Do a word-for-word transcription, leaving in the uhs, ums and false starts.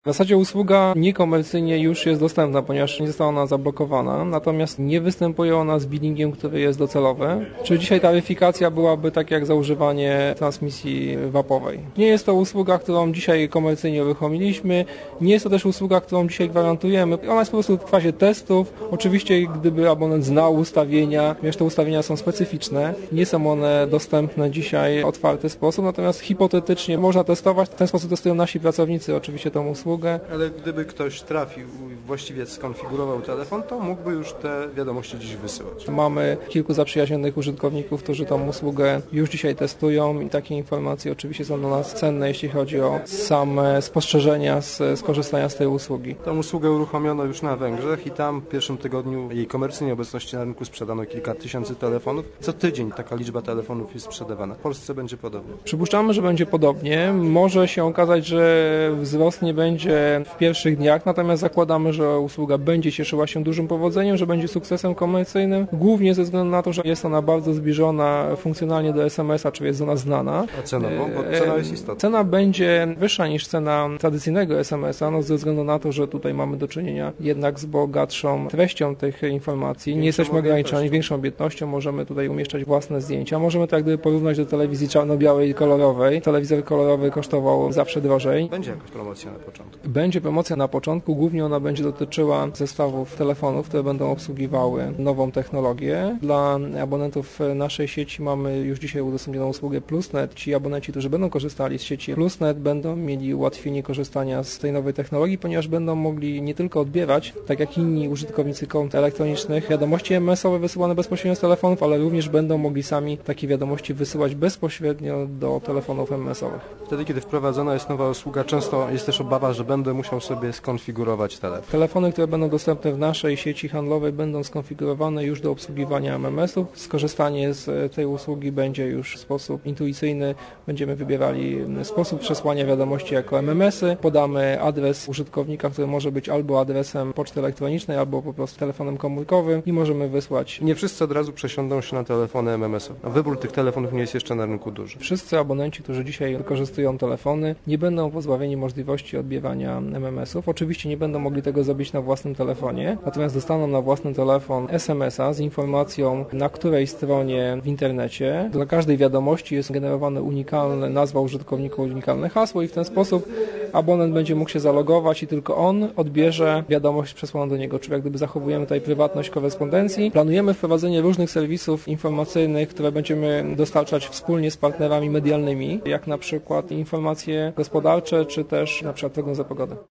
W zasadzie usługa niekomercyjnie już jest dostępna, ponieważ nie została ona zablokowana, natomiast nie występuje ona z billingiem, który jest docelowy. Czyli dzisiaj taryfikacja byłaby tak jak za używanie transmisji wapowej. Nie jest to usługa, którą dzisiaj komercyjnie uruchomiliśmy, nie jest to też usługa, którą dzisiaj gwarantujemy. Ona jest po prostu w fazie testów. Oczywiście gdyby abonent znał ustawienia, ponieważ te ustawienia są specyficzne, nie są one dostępne dzisiaj w otwarty sposób, natomiast hipotetycznie można testować. W ten sposób testują nasi pracownicy oczywiście tą usługę. Ale gdyby ktoś trafił i właściwie skonfigurował telefon, to mógłby już te wiadomości dziś wysyłać. Mamy kilku zaprzyjaźnionych użytkowników, którzy tą usługę już dzisiaj testują i takie informacje oczywiście są dla nas cenne, jeśli chodzi o same spostrzeżenia z skorzystania z tej usługi. Tą usługę uruchomiono już na Węgrzech i tam w pierwszym tygodniu jej komercyjnej obecności na rynku sprzedano kilka tysięcy telefonów. Co tydzień taka liczba telefonów jest sprzedawana. W Polsce będzie podobnie. Przypuszczamy, że będzie podobnie. Może się okazać, że wzrost nie będzie w pierwszych dniach, natomiast zakładamy, że usługa będzie cieszyła się dużym powodzeniem, że będzie sukcesem komercyjnym, głównie ze względu na to, że jest ona bardzo zbliżona funkcjonalnie do es em es a, czyli jest ona znana. A cenowo? Bo cena jest istotna. Cena będzie wyższa niż cena tradycyjnego es em es a, no ze względu na to, że tutaj mamy do czynienia jednak z bogatszą treścią tych informacji. Nie jesteśmy ograniczeni, większą obietnością, możemy tutaj umieszczać własne zdjęcia. Możemy tak gdyby porównać do telewizji czarno-białej i kolorowej. Telewizor kolorowy kosztował zawsze drożej. Będzie jakaś promocja na początku? Będzie promocja na początku, głównie ona będzie dotyczyła zestawów telefonów, które będą obsługiwały nową technologię. Dla abonentów naszej sieci mamy już dzisiaj udostępnioną usługę PlusNet. Ci abonenci, którzy będą korzystali z sieci PlusNet, będą mieli ułatwienie korzystania z tej nowej technologii, ponieważ będą mogli nie tylko odbierać, tak jak inni użytkownicy kont elektronicznych, wiadomości em es owe wysyłane bezpośrednio z telefonów, ale również będą mogli sami takie wiadomości wysyłać bezpośrednio do telefonów em es owych. Wtedy, kiedy wprowadzona jest nowa usługa, często jest też obawa, że będę musiał sobie skonfigurować telefon. Telefony, które będą dostępne w naszej sieci handlowej, będą skonfigurowane już do obsługiwania em em es ów. Skorzystanie z tej usługi będzie już w sposób intuicyjny. Będziemy wybierali sposób przesłania wiadomości jako em em esy. Podamy adres użytkownika, który może być albo adresem poczty elektronicznej, albo po prostu telefonem komórkowym i możemy wysłać. Nie wszyscy od razu przesiądą się na telefony em em es owe. Wybór tych telefonów nie jest jeszcze na rynku duży. Wszyscy abonenci, którzy dzisiaj wykorzystują telefony, nie będą pozbawieni możliwości odbierania em em esów. Oczywiście nie będą mogli tego zrobić na własnym telefonie, natomiast dostaną na własny telefon es em es a z informacją, na której stronie w internecie dla każdej wiadomości jest generowane unikalne nazwa użytkownika, unikalne hasło i w ten sposób abonent będzie mógł się zalogować i tylko on odbierze wiadomość przesłaną do niego, czyli jak gdyby zachowujemy tutaj prywatność korespondencji. Planujemy wprowadzenie różnych serwisów informacyjnych, które będziemy dostarczać wspólnie z partnerami medialnymi, jak na przykład informacje gospodarcze, czy też na przykład prognozę pogody.